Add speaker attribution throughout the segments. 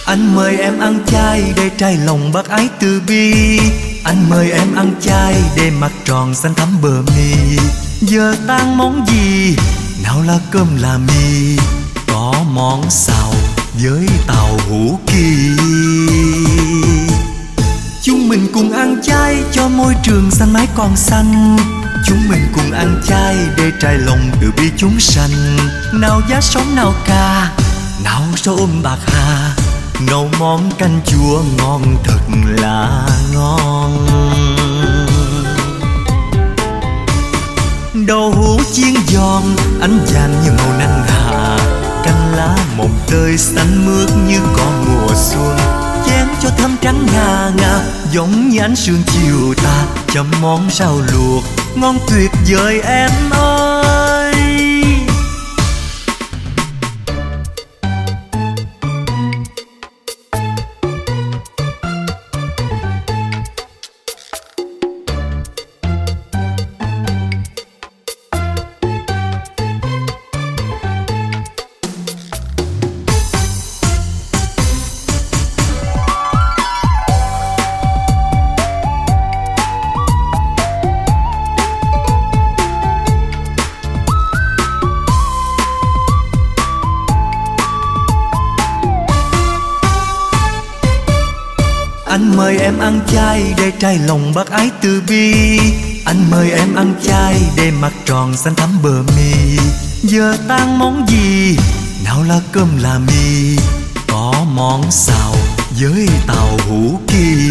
Speaker 1: Anh mời em ăn chay để trải lòng bác ái từ bi. Anh mời em ăn chay để mặt tròn xanh thắm bờ mi. Giờ tan món gì? Nào là cơm là mì. Có món xào với tàu hũ kỳ. Chúng mình cùng ăn chay cho môi trường xanh mãi còn xanh. Chúng mình cùng ăn chay để trải lòng từ bi chúng sanh. Nào giá sống nào ca, nào sâu bạc hà. Nấu món canh chua ngon thật là ngon. Đậu hũ chiên giòn ánh vàng như màu nắng hạ. Canh lá mồng tơi xanh mướt như có mùa xuân. Chén cho thơm trắng ngà ngà giống như ánh sương chiều tà. Chấm món rau luộc ngon tuyệt vời em ơi. Anh mời em ăn chay để trải lòng bác ái từ bi. Anh mời em ăn chay để mặt tròn xanh thắm bờ mi. Giờ tan món gì? Nào là cơm là mì. Có món xào với tàu hũ kỳ.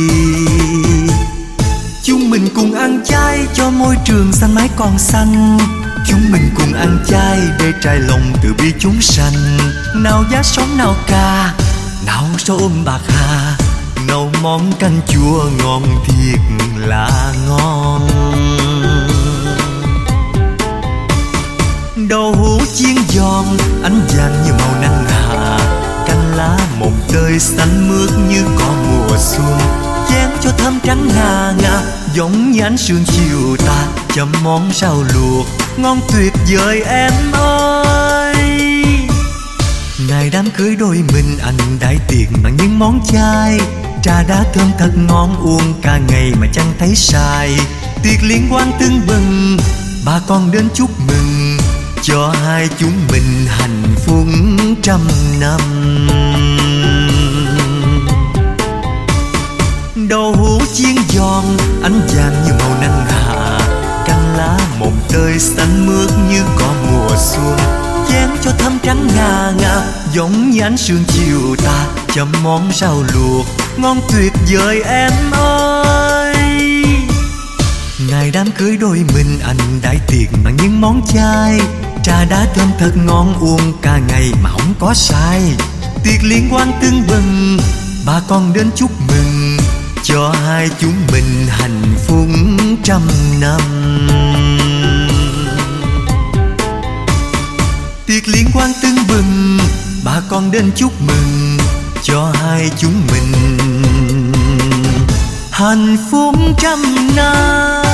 Speaker 1: Chúng mình cùng ăn chay cho môi trường xanh mãi còn xanh. Chúng mình cùng ăn chay để trải lòng từ bi chúng sanh. Nào giá sống nào ca, nào sâu bạc hà. Nấu món canh chua ngon thiệt là ngon. Đậu hũ chiên giòn ánh vàng như màu nắng hạ. Canh lá mồng tơi xanh mướt như có mùa xuân. Chén cho thơm trắng ngà ngà giống như ánh sương chiều tà. Chấm món rau luộc ngon tuyệt vời em ơi. Ngày đám cưới đôi mình anh đãi tiệc bằng những món chay. Trà đá thơm thật ngon uống cả ngày mà chẳng thấy sai. Tiệc liên hoan tưng bừng, bà con đến chúc mừng cho hai chúng mình hạnh phúc trăm năm. Đậu hũ chiên giòn ánh vàng như màu nắng hạ. Canh lá mồng tơi xanh mướt như có mùa xuân. Chén cho thơm trắng ngà ngà giống như ánh sương chiều tà. Chấm món rau luộc ngon tuyệt vời em ơi. Ngày đám cưới đôi mình anh đãi tiệc bằng những món chay. Trà đá thơm thật ngon uống cả ngày mà không có sai. Tiệc liên hoan tưng bừng, bà con đến chúc mừng cho hai chúng mình hạnh phúc trăm năm. Tiệc liên hoan tưng bừng, bà con đến chúc mừng cho hai chúng mình hạnh phúc trăm năm.